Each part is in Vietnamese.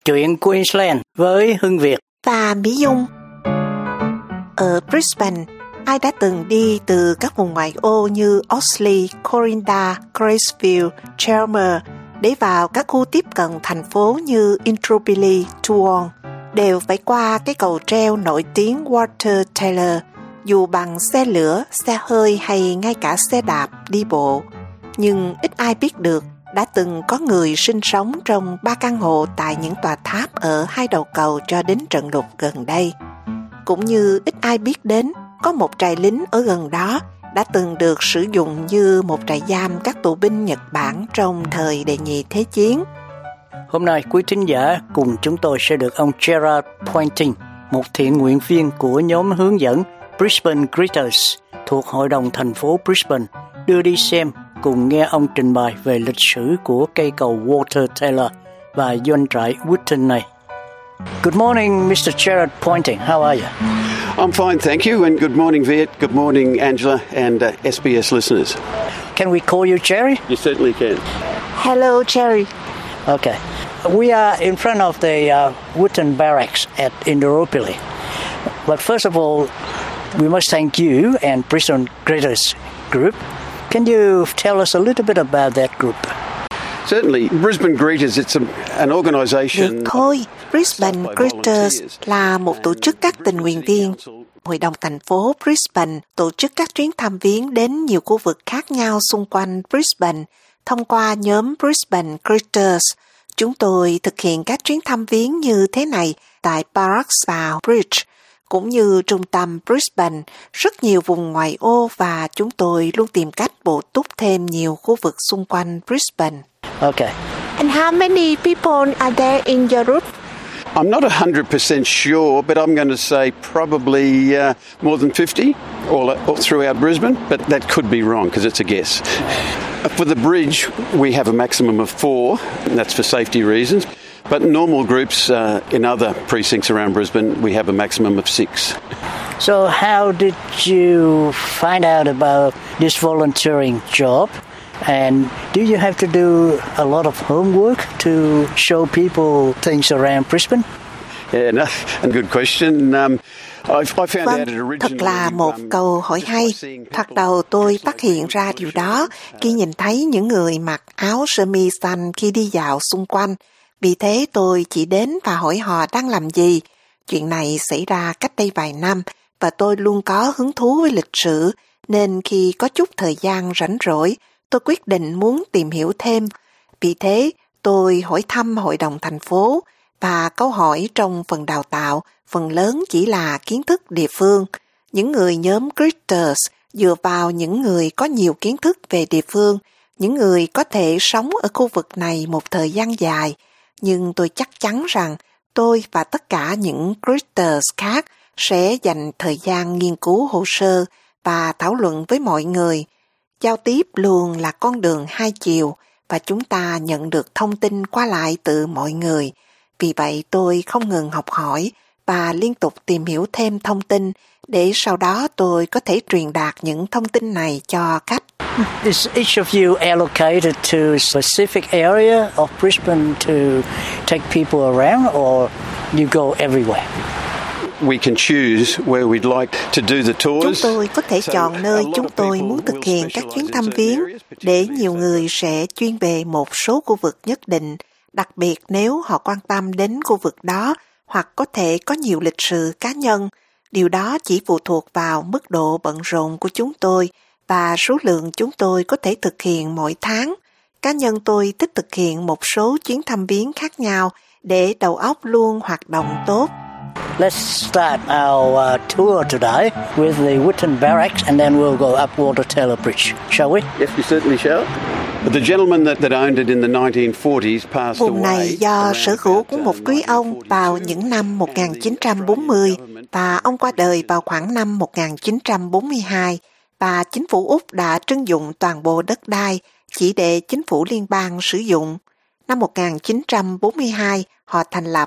Chuyện Queensland với Hưng Việt và Mỹ Dung. Ở Brisbane, ai đã từng đi từ các vùng ngoại ô như Oxley, Corinda, Graceville, Chelmer để vào các khu tiếp cận thành phố như Indooroopilly, Toowong, đều phải qua cái cầu treo nổi tiếng Walter Taylor, dù bằng xe lửa, xe hơi hay ngay cả xe đạp đi bộ. Nhưng ít ai biết được đã từng có người sinh sống trong 3 căn hộ tại những tòa tháp ở hai đầu cầu cho đến trận lụt gần đây. Cũng như ít ai biết đến có một trại lính ở gần đó đã từng được sử dụng như một trại giam các tù binh Nhật Bản trong thời Đệ nhị Thế chiến. Hôm nay quý thính giả cùng chúng tôi sẽ được ông Gerard Pointing, một thiện nguyện viên của nhóm hướng dẫn Brisbane Greeters thuộc Hội đồng thành phố Brisbane, đưa đi xem cùng nghe ông trình bày về lịch sử của cây cầu Walter Taylor và doanh trại Whitton này. Good morning, Mr. Gerard Pointing. How are you? I'm fine, thank you, and good morning, Viet. Good morning, Angela, and SBS listeners. Can we call you Jerry? You certainly can. Hello, Jerry. Okay. We are in front of the Whitton Barracks at Indooroopilly. But first of all, we must thank you and Brisbane Greeters Group. Can you tell us a little bit about that group? Certainly. Brisbane Greeters, it's an organisation... Được thôi, Brisbane Greeters là một tổ chức các tình nguyện viên. Hội đồng thành phố Brisbane tổ chức các chuyến thăm viếng đến nhiều khu vực khác nhau xung quanh Brisbane thông qua nhóm Brisbane Greeters. Chúng tôi thực hiện các chuyến thăm viếng như thế này tại Barracks và Bridge, cũng như trung tâm Brisbane, rất nhiều vùng ngoại ô, và chúng tôi luôn tìm cách bổ túc thêm nhiều khu vực xung quanh Brisbane. Okay. And how many people are there in your group? I'm not 100% sure, but I'm going to say probably more than 50 all throughout Brisbane, but that could be wrong because it's a guess. For the bridge, we have a maximum of 4, and that's for safety reasons. But normal groups in other precincts around Brisbane, we have a maximum of 6. So how did you find out about this volunteering job? And do you have to do a lot of homework to show people things around Brisbane? Yeah, no, a good question. I found out it originally... Thật là một câu hỏi hay. Thật đầu tôi phát hiện ra điều đó khi nhìn thấy những người mặc áo sơ mi xanh khi đi dạo xung quanh. Vì thế tôi chỉ đến và hỏi họ đang làm gì. Chuyện này xảy ra cách đây vài năm và tôi luôn có hứng thú với lịch sử, nên khi có chút thời gian rảnh rỗi, tôi quyết định muốn tìm hiểu thêm. Vì thế, tôi hỏi thăm Hội đồng thành phố, và câu hỏi trong phần đào tạo phần lớn chỉ là kiến thức địa phương. Những người nhóm Greeters dựa vào những người có nhiều kiến thức về địa phương, những người có thể sống ở khu vực này một thời gian dài. Nhưng tôi chắc chắn rằng tôi và tất cả những Greeters khác sẽ dành thời gian nghiên cứu hồ sơ và thảo luận với mọi người. Giao tiếp luôn là con đường hai chiều và chúng ta nhận được thông tin qua lại từ mọi người. Vì vậy tôi không ngừng học hỏi và liên tục tìm hiểu thêm thông tin để sau đó tôi có thể truyền đạt những thông tin này cho khách. Is each of you allocated to a specific area of Brisbane to take people around, or you go everywhere? We can choose where we'd like to do the tours. Chúng tôi có thể chọn nơi chúng tôi muốn thực hiện các chuyến thăm viếng, để nhiều người sẽ chuyên về một số khu vực nhất định, đặc biệt nếu họ quan tâm đến khu vực đó hoặc có thể có nhiều lịch sử cá nhân. Điều đó chỉ phụ thuộc vào mức độ bận rộn của chúng tôi và số lượng chúng tôi có thể thực hiện mỗi tháng. Cá nhân tôi thích thực hiện một số chuyến thăm viếng khác nhau để đầu óc luôn hoạt động tốt. Let's start our tour today with the Whitton Barracks, and then we'll go up Walter Taylor Bridge. Shall we? Yes, we certainly shall. The gentleman that owned it in the 1940s passed away. Vùng này do sở hữu của một quý ông vào những năm 1940 và ông qua đời vào khoảng năm 1942, và chính phủ Úc đã trưng dụng toàn bộ đất đai chỉ để chính phủ liên bang sử dụng. Năm 1942, họ thành lập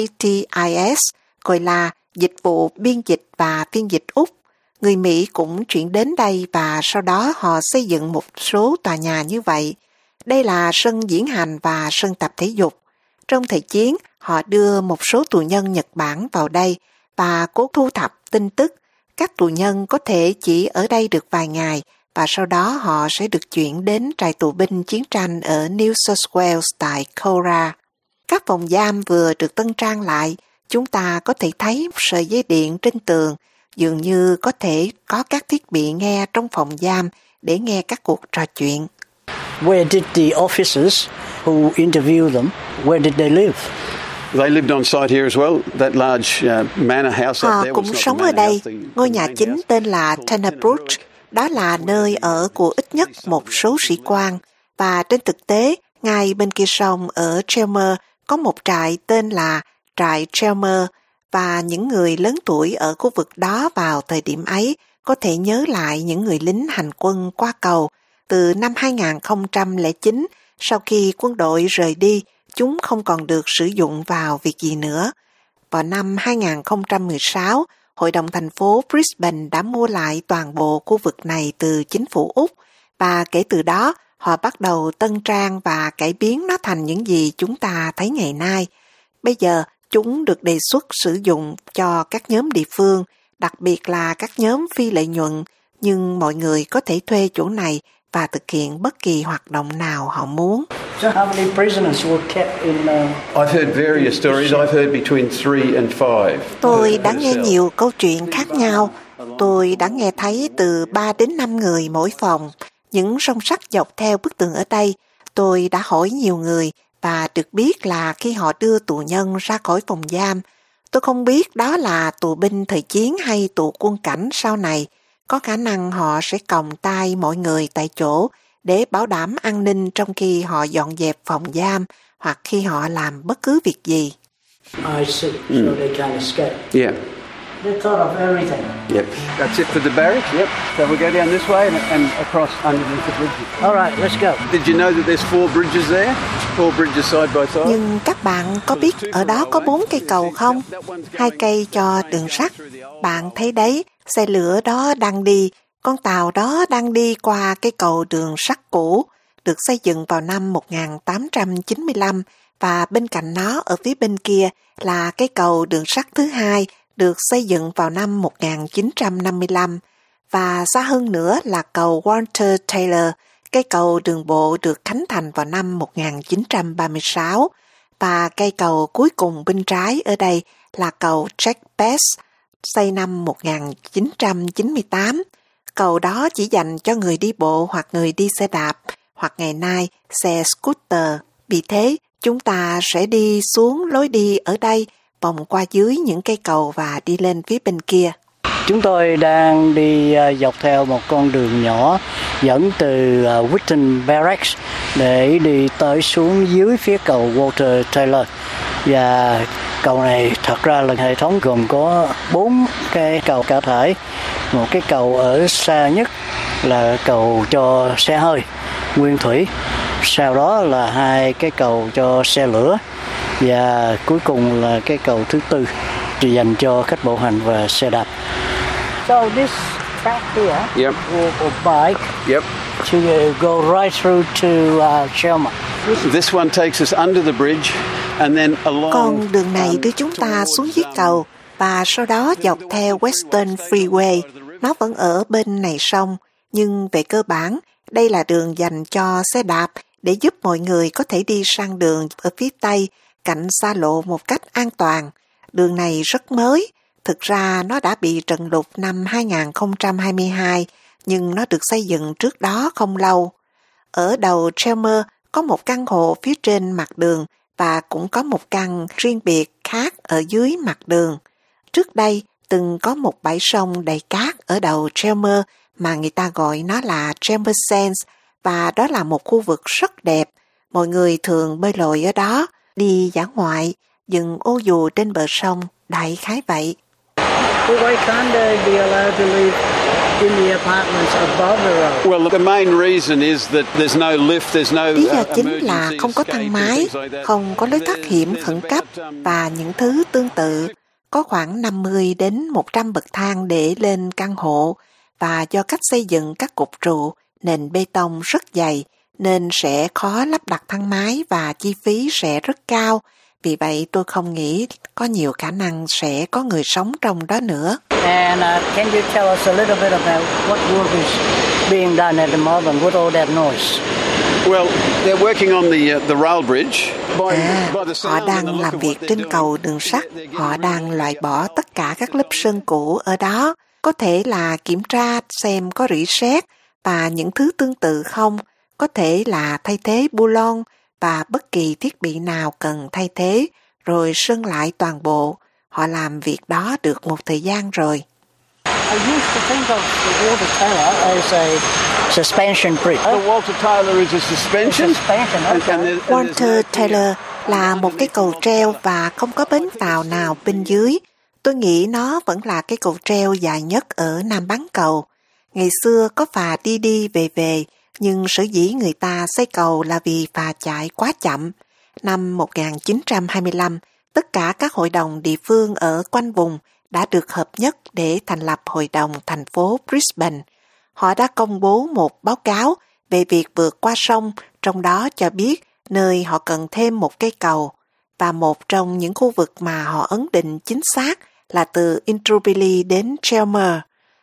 ATIS, gọi là Dịch vụ Biên dịch và Phiên dịch Úc. Người Mỹ cũng chuyển đến đây và sau đó họ xây dựng một số tòa nhà như vậy. Đây là sân diễn hành và sân tập thể dục. Trong thời chiến, họ đưa một số tù nhân Nhật Bản vào đây và cố thu thập tin tức. Các tù nhân có thể chỉ ở đây được vài ngày và sau đó họ sẽ được chuyển đến trại tù binh chiến tranh ở New South Wales tại Cora. Các phòng giam vừa được tân trang lại, chúng ta có thể thấy một sợi dây điện trên tường, dường như có thể có các thiết bị nghe trong phòng giam để nghe các cuộc trò chuyện. Where did the officers who interviewed them, where did they live? They lived on site here as well. That large manor house up Họ there was cũng not the sống ở manor đây. house, Ngôi nhà chính tên là Tenerbrook. Đó là nơi ở của ít nhất một số sĩ quan. Và trên thực tế, ngay bên kia sông ở Chelmer có một trại tên là trại Chelmer, và những người lớn tuổi ở khu vực đó vào thời điểm ấy có thể nhớ lại những người lính hành quân qua cầu. Từ năm 2009, sau khi quân đội rời đi, chúng không còn được sử dụng vào việc gì nữa. Vào năm 2016, Hội đồng thành phố Brisbane đã mua lại toàn bộ khu vực này từ chính phủ Úc, và kể từ đó họ bắt đầu tân trang và cải biến nó thành những gì chúng ta thấy ngày nay. Bây giờ, chúng được đề xuất sử dụng cho các nhóm địa phương, đặc biệt là các nhóm phi lợi nhuận, nhưng mọi người có thể thuê chỗ này và thực hiện bất kỳ hoạt động nào họ muốn. So how many prisoners were kept in... I've heard various stories. I've heard between 3 and 5. Tôi đã nghe nhiều câu chuyện khác nhau. Tôi đã nghe thấy từ 3 đến 5 người mỗi phòng. Những song sắt dọc theo bức tường ở đây, tôi đã hỏi nhiều người và được biết là khi họ đưa tù nhân ra khỏi phòng giam, tôi không biết đó là tù binh thời chiến hay tù quân cảnh sau này. Có khả năng họ sẽ còng tay mọi người tại chỗ để bảo đảm an ninh trong khi họ dọn dẹp phòng giam hoặc khi họ làm bất cứ việc gì. I see. So they can't escape. Yeah. They thought of everything. Yep. That's it for the barracks. Yep. So we'll go down this way and across underneath the bridges. All right, let's go. Did you know that there's 4 bridges there? 4 bridges side by side. Nhưng các bạn có biết ở đó có 4 cây cầu không? 2 cây cho đường sắt. Bạn thấy đấy, xe lửa đó đang đi, con tàu đó đang đi qua cây cầu đường sắt cũ, được xây dựng vào năm 1895, và bên cạnh nó ở phía bên kia là cây cầu đường sắt thứ hai, được xây dựng vào năm 1955, và xa hơn nữa là cầu Walter Taylor, cây cầu đường bộ được khánh thành vào năm 1936, và cây cầu cuối cùng bên trái ở đây là cầu Jack Bess, xây năm 1998. Cầu đó chỉ dành cho người đi bộ hoặc người đi xe đạp, hoặc ngày nay xe scooter. Vì thế, chúng ta sẽ đi xuống lối đi ở đây, vòng qua dưới những cây cầu và đi lên phía bên kia. Chúng tôi đang đi dọc theo một con đường nhỏ dẫn từ Whitton Barracks để đi tới xuống dưới phía cầu Walter Taylor. Và cầu này thật ra là hệ thống gồm có 4 cái cầu cá thể. Một cái cầu ở xa nhất là cầu cho xe hơi, nguyên thủy. Sau đó là 2 cái cầu cho xe lửa. Và cuối cùng là cái cầu thứ 4 dành cho khách bộ hành và xe đạp. So this path here will bike to go right through to Chelmer. This one takes us under the bridge and then along. Con đường này đưa chúng ta xuống dưới cầu và sau đó dọc theo Western Freeway. Nó vẫn ở bên này sông, nhưng về cơ bản, đây là đường dành cho xe đạp để giúp mọi người có thể đi sang đường ở phía Tây, cạnh xa lộ một cách an toàn. Đường này rất mới. Thực ra nó đã bị trần lụt năm 2022, nhưng nó được xây dựng trước đó không lâu. Ở đầu Chelmer có một căn hộ phía trên mặt đường và cũng có một căn riêng biệt khác ở dưới mặt đường. Trước đây, từng có một bãi sông đầy cát ở đầu Chelmer mà người ta gọi nó là Chelmer Sands, và đó là một khu vực rất đẹp. Mọi người thường bơi lội ở đó, đi dã ngoại, dừng ô dù trên bờ sông, đại khái vậy. Why can't they be allowed to live in the apartments above the road? Well, the main reason is that there's no lift, there's no Lý do chính là không có thang máy, không có lối thoát hiểm khẩn cấp và những thứ tương tự. Có khoảng 50 đến 100 bậc thang để lên căn hộ, và do cách xây dựng các cột trụ, nền bê tông rất dày, nên sẽ khó lắp đặt thang máy và chi phí sẽ rất cao. Vì vậy tôi không nghĩ có nhiều khả năng sẽ có người sống trong đó nữa. And can you tell us a little bit about what work is being done at the moment with all that noise? Well, they're working on the rail bridge. Họ đang làm việc trên cầu đường sắt. Họ đang loại bỏ tất cả các lớp sơn cũ ở đó. Có thể là kiểm tra xem có rỉ sét và những thứ tương tự không. Có thể là thay thế bu lon và bất kỳ thiết bị nào cần thay thế, rồi sơn lại toàn bộ. Họ làm việc đó được một thời gian rồi. I used to think of the Walter Taylor as a suspension bridge. The Walter Taylor is a suspension. Walter Taylor là một cái cầu treo và không có bến tàu nào bên dưới. Tôi nghĩ nó vẫn là cái cầu treo dài nhất ở Nam bán cầu. Ngày xưa có phà đi đi về về, nhưng sở dĩ người ta xây cầu là vì phà chạy quá chậm. Năm 1925, tất cả các hội đồng địa phương ở quanh vùng đã được hợp nhất để thành lập Hội đồng thành phố Brisbane. Họ đã công bố một báo cáo về việc vượt qua sông, trong đó cho biết nơi họ cần thêm một cây cầu. Và một trong những khu vực mà họ ấn định chính xác là từ Indooroopilly đến Chelmer.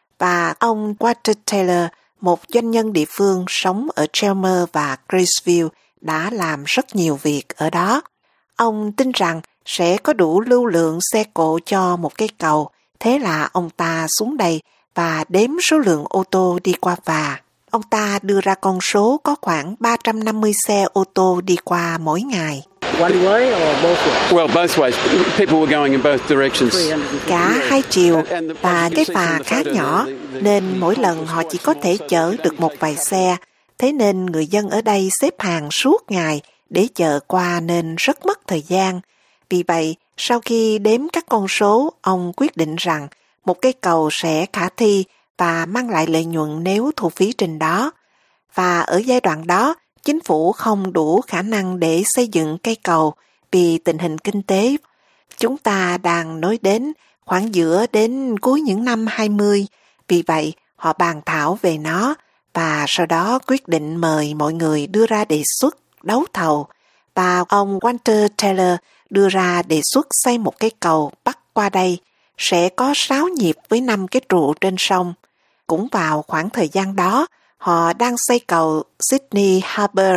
Và ông Walter Taylor, một doanh nhân địa phương sống ở Chelmer và Graceville, đã làm rất nhiều việc ở đó. Ông tin rằng sẽ có đủ lưu lượng xe cộ cho một cây cầu, thế là ông ta xuống đây và đếm số lượng ô tô đi qua phà. Ông ta đưa ra con số có khoảng 350 xe ô tô đi qua mỗi ngày. One way or both ways? Well, both ways. People were going in both directions. Cả hai chiều, và cái phà khá nhỏ, nên mỗi lần họ chỉ có thể chở được một vài xe. Thế nên người dân ở đây xếp hàng suốt ngày để chở qua nên rất mất thời gian. Vì vậy, sau khi đếm các con số, ông quyết định rằng một cây cầu sẽ khả thi và mang lại lợi nhuận nếu thu phí trên đó. Và ở giai đoạn đó, chính phủ không đủ khả năng để xây dựng cây cầu vì tình hình kinh tế. Chúng ta đang nói đến khoảng giữa đến cuối những năm 20, vì vậy họ bàn thảo về nó và sau đó quyết định mời mọi người đưa ra đề xuất đấu thầu. Và ông Walter Taylor đưa ra đề xuất xây một cây cầu bắc qua đây, sẽ có 6 nhịp với 5 cái trụ trên sông. Cũng vào khoảng thời gian đó, họ đang xây cầu Sydney Harbour.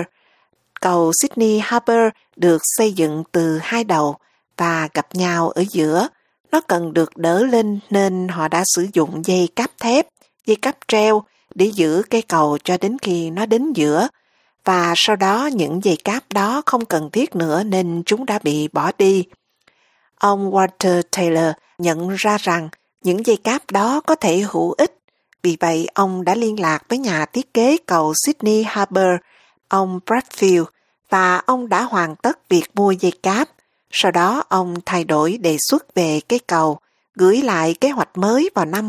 Cầu Sydney Harbour được xây dựng từ hai đầu và gặp nhau ở giữa. Nó cần được đỡ lên nên họ đã sử dụng dây cáp thép, dây cáp treo để giữ cây cầu cho đến khi nó đến giữa. Và sau đó những dây cáp đó không cần thiết nữa nên chúng đã bị bỏ đi. Ông Walter Taylor nhận ra rằng những dây cáp đó có thể hữu ích. Vì vậy, ông đã liên lạc với nhà thiết kế cầu Sydney Harbour, ông Bradfield, và ông đã hoàn tất việc mua dây cáp. Sau đó, ông thay đổi đề xuất về cây cầu, gửi lại kế hoạch mới vào năm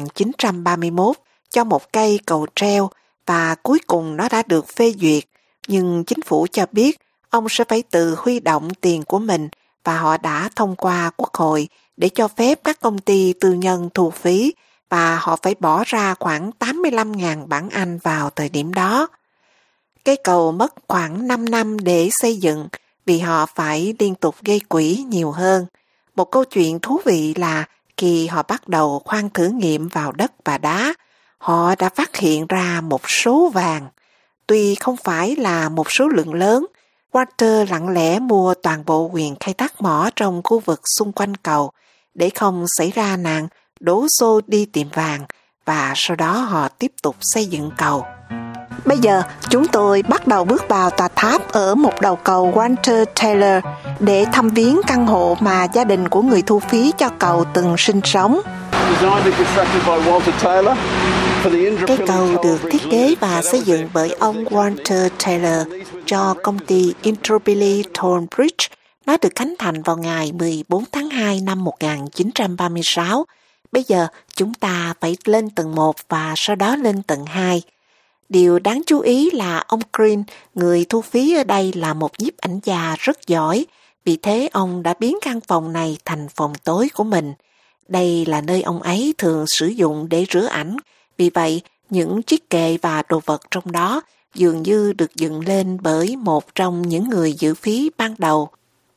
1931 cho một cây cầu treo, và cuối cùng nó đã được phê duyệt. Nhưng chính phủ cho biết ông sẽ phải tự huy động tiền của mình, và họ đã thông qua Quốc hội để cho phép các công ty tư nhân thu phí, và họ phải bỏ ra khoảng 85.000 bảng Anh vào thời điểm đó. Cây cầu mất khoảng 5 năm để xây dựng vì họ phải liên tục gây quỹ nhiều hơn. Một câu chuyện thú vị là khi họ bắt đầu khoan thử nghiệm vào đất và đá, họ đã phát hiện ra một số vàng. Tuy không phải là một số lượng lớn, Walter lặng lẽ mua toàn bộ quyền khai thác mỏ trong khu vực xung quanh cầu để không xảy ra nạn đổ xô đi tìm vàng, và sau đó họ tiếp tục xây dựng cầu. Bây giờ, chúng tôi bắt đầu bước vào tòa tháp ở một đầu cầu Walter Taylor để thăm viếng căn hộ mà gia đình của người thu phí cho cầu từng sinh sống. Cây cầu được thiết kế và xây dựng bởi ông Walter Taylor cho công ty Indooroopilly Toll Bridge. Nó được khánh thành vào ngày 14 tháng 2 năm 1936. Bây giờ chúng ta phải lên tầng 1 và sau đó lên tầng 2. Điều đáng chú ý là ông Green, người thu phí ở đây, là một nhiếp ảnh gia rất giỏi. Vì thế ông đã biến căn phòng này thành phòng tối của mình. Đây là nơi ông ấy thường sử dụng để rửa ảnh. Vì vậy, những chiếc kệ và đồ vật trong đó dường như được dựng lên bởi một trong những người giữ phí ban đầu.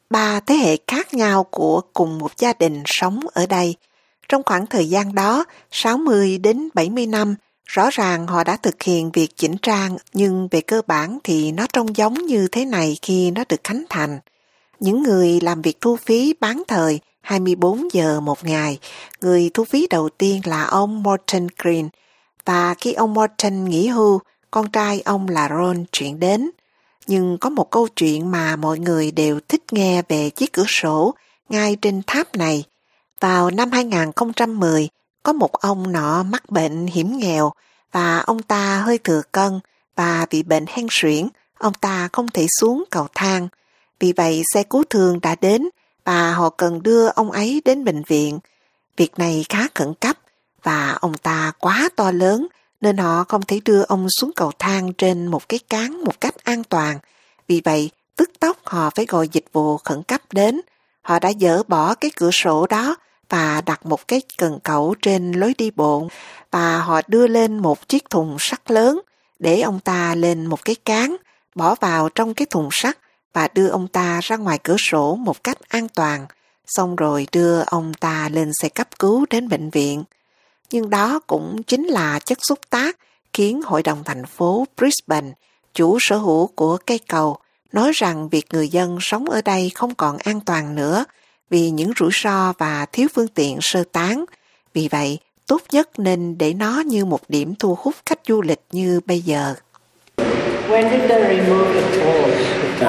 3 thế hệ khác nhau của cùng một gia đình sống ở đây. Trong khoảng thời gian đó, 60 đến 70 năm, rõ ràng họ đã thực hiện việc chỉnh trang, nhưng về cơ bản thì nó trông giống như thế này khi nó được khánh thành. Những người làm việc thu phí bán thời 24 giờ một ngày. Người thu phí đầu tiên là ông Morton Green, và khi ông Morton nghỉ hưu, con trai ông là Ron chuyển đến. Nhưng có một câu chuyện mà mọi người đều thích nghe về chiếc cửa sổ ngay trên tháp này. Vào năm 2010, có một ông nọ mắc bệnh hiểm nghèo và ông ta hơi thừa cân và bị bệnh hen suyễn, ông ta không thể xuống cầu thang. Vì vậy xe cứu thương đã đến và họ cần đưa ông ấy đến bệnh viện. Việc này khá khẩn cấp và ông ta quá to lớn nên họ không thể đưa ông xuống cầu thang trên một cái cáng một cách an toàn. Vì vậy, tức tốc họ phải gọi dịch vụ khẩn cấp đến. Họ đã dỡ bỏ cái cửa sổ đó và đặt một cái cần cẩu trên lối đi bộ và họ đưa lên một chiếc thùng sắt lớn để ông ta lên một cái cáng, bỏ vào trong cái thùng sắt và đưa ông ta ra ngoài cửa sổ một cách an toàn, xong rồi đưa ông ta lên xe cấp cứu đến bệnh viện. Nhưng đó cũng chính là chất xúc tác khiến Hội đồng thành phố Brisbane, chủ sở hữu của cây cầu, nói rằng việc người dân sống ở đây không còn an toàn nữa vì những rủi ro và thiếu phương tiện sơ tán. Vì vậy, tốt nhất nên để nó như một điểm thu hút khách du lịch như bây giờ. When did they remove the tolls?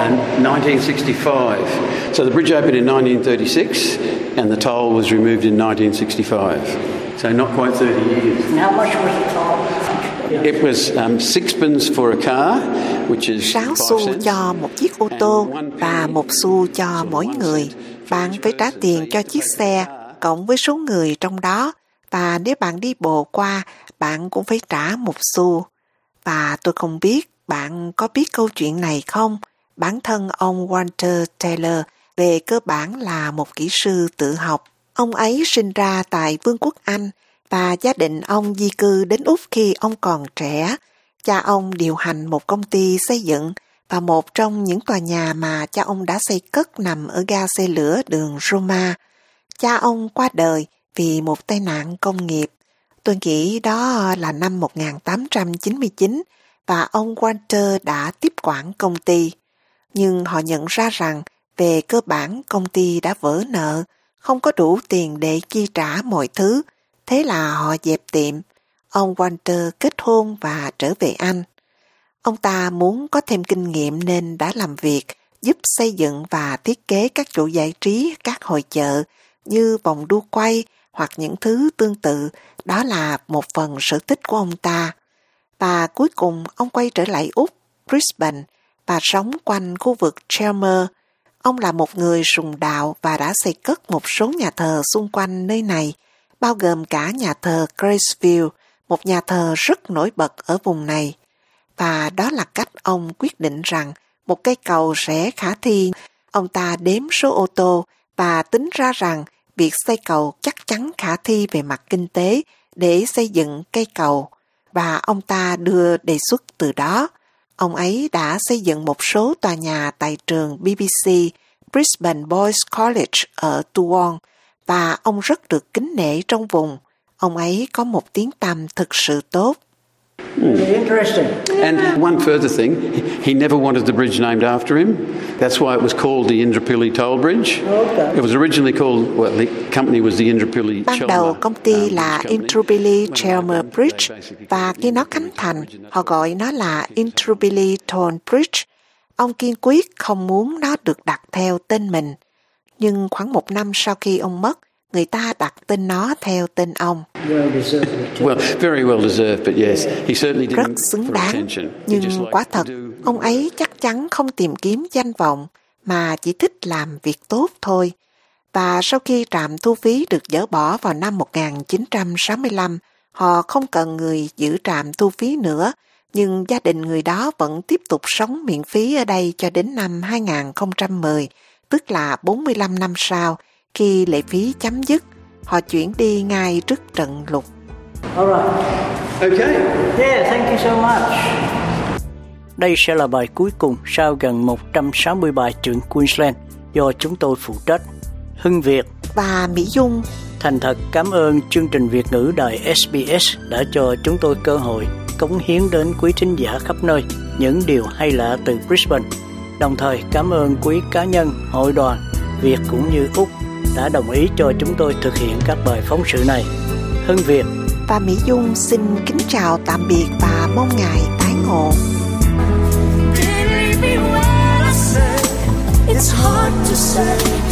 1965. So the bridge opened in 1936 and the toll was removed in 1965. So not quite 30 years. And how much was the toll? It was sixpence for a car, which is 6 5 xu cents. cho một chiếc ô tô và 1 xu cho mỗi người. Bạn phải trả tiền cho chiếc xe cộng với số người trong đó, và nếu bạn đi bộ qua, bạn cũng phải trả 1 xu. Và tôi không biết bạn có biết câu chuyện này không? Bản thân ông Walter Taylor về cơ bản là một kỹ sư tự học. Ông ấy sinh ra tại Vương quốc Anh và gia đình ông di cư đến Úc khi ông còn trẻ. Cha ông điều hành một công ty xây dựng và một trong những tòa nhà mà cha ông đã xây cất nằm ở ga xe lửa đường Roma. Cha ông qua đời vì một tai nạn công nghiệp. Tôi nghĩ đó là năm 1899 và ông Walter đã tiếp quản công ty. Nhưng họ nhận ra rằng về cơ bản công ty đã vỡ nợ, không có đủ tiền để chi trả mọi thứ. Thế là họ dẹp tiệm. Ông Walter kết hôn và trở về Anh. Ông ta muốn có thêm kinh nghiệm nên đã làm việc, giúp xây dựng và thiết kế các chỗ giải trí, các hội chợ như vòng đu quay hoặc những thứ tương tự. Đó là một phần sở thích của ông ta. Và cuối cùng ông quay trở lại Úc, Brisbane và sống quanh khu vực Chelmer. Ông là một người sùng đạo và đã xây cất một số nhà thờ xung quanh nơi này, bao gồm cả nhà thờ Graceville, một nhà thờ rất nổi bật ở vùng này. Và đó là cách ông quyết định rằng một cây cầu sẽ khả thi. Ông ta đếm số ô tô và tính ra rằng việc xây cầu chắc chắn khả thi về mặt kinh tế để xây dựng cây cầu. Và ông ta đưa đề xuất từ đó. Ông ấy đã xây dựng một số tòa nhà tại trường BBC, Brisbane Boys College ở Toowong, và ông rất được kính nể trong vùng. Ông ấy có một tiếng tăm thực sự tốt. Really interesting. And one further thing, he never wanted the bridge named after him. That's why it was called the Indooroopilly Toll Bridge. Okay. It was originally called, well, the company was the Indooroopilly Ban đầu công ty là Indooroopilly Chelmer Bridge và khi nó khánh thành, họ gọi nó là Indooroopilly Toll Bridge. Ông kiên quyết không muốn nó được đặt theo tên mình. Nhưng khoảng 1 năm sau khi ông mất, người ta đặt tên nó theo tên ông. Well, very well deserved, but yes, he certainly Rất didn't xứng for đáng, attention. He nhưng just liked quả to thật, do ông ấy chắc chắn không tìm kiếm danh vọng, mà chỉ thích làm việc tốt thôi. Và sau khi trạm thu phí được dỡ bỏ vào năm 1965, họ không cần người giữ trạm thu phí nữa, nhưng gia đình người đó vẫn tiếp tục sống miễn phí ở đây cho đến năm 2010, tức là 45 năm sau, khi lệ phí chấm dứt, họ chuyển đi ngay trước trận lụt. All right. Okay. Yeah, thank you so much. Đây sẽ là bài cuối cùng sau gần 160 bài truyện Queensland. do chúng tôi phụ trách. Hưng Việt và Mỹ Dung thành thật cảm ơn chương trình Việt ngữ đài SBS đã cho chúng tôi cơ hội cống hiến đến quý thính giả khắp nơi những điều hay lạ từ Brisbane. Đồng thời cảm ơn quý cá nhân, hội đoàn Việt cũng như Úc đã đồng ý cho chúng tôi thực hiện các bài phóng sự này. Hưng Việt và Mỹ Dung xin kính chào tạm biệt và mong ngày tái ngộ. It's hard to say